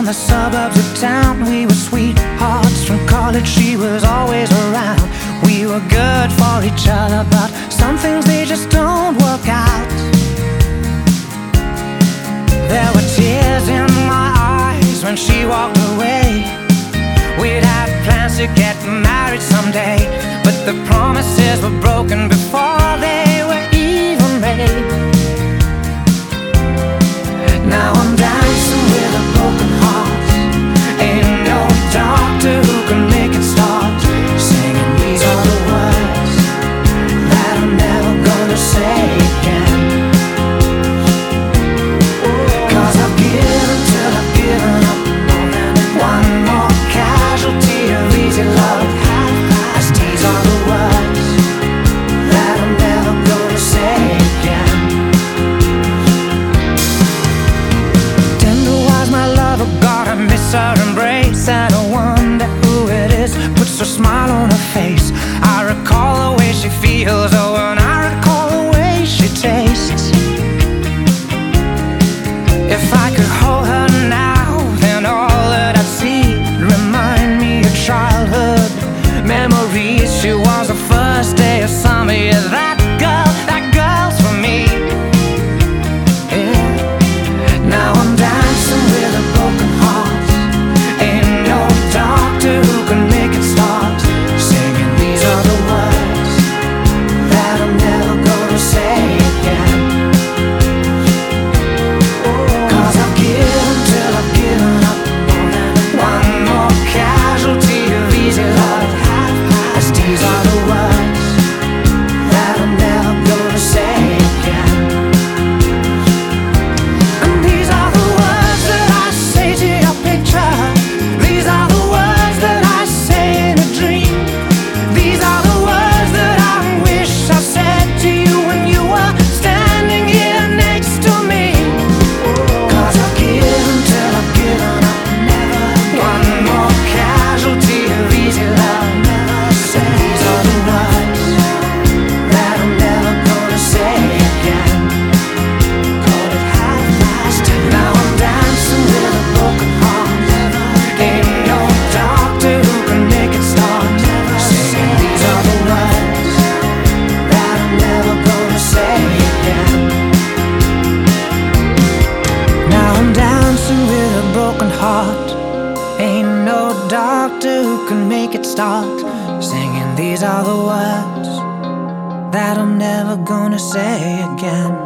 the suburbs of town. We were sweethearts from college, she was always around. We were good for each other, but some things they just don't work out. There were tears in my eyes when she walked away. We'd had plans to get married someday, but the promises were broken before they were even made. Now I'm dancing with a broken heart. Ain't no doctor who can make it stop. Singing these are the words that I'm never gonna say again. 'Cause I've given till I've given up. One more casualty of easy love. Half-past, these are the words that I'm never gonna say again. Tender-wise, my lover, God, I miss her embrace. And I wonder who it is, puts a smile on her face. I recall the way she feels, oh, and I recall the way she tastes. If I could hold her now, then all that I'd see remind me of childhood memories. She was the first day of summer, yeah, that girl's for me. Yeah. Now I'm dancing with a broken heart. Ain't no doctor who can make it stop. Singing these are the words that I'm never gonna say again. 'Cause I've given till I've given up. One more casualty of easy love. Half-past, these are the words that I'm never gonna say again. And these are the words that I say to your picture. These are the words that I say in a dream. These are the words that I wish I said to you when you were standing here next to me. 'Cause I've given till I've given up. One more casualty of easy love. These are the words that I'm never gonna say again. Call it half-past. Now I'm dancing with a broken heart. Ain't no doctor who can make it stop. Singing these are the words that I'm never gonna say again. Now I'm dancing with a broken heart. Ain't no doctor who can make it stop. Singing these are the words that I'm never gonna say again.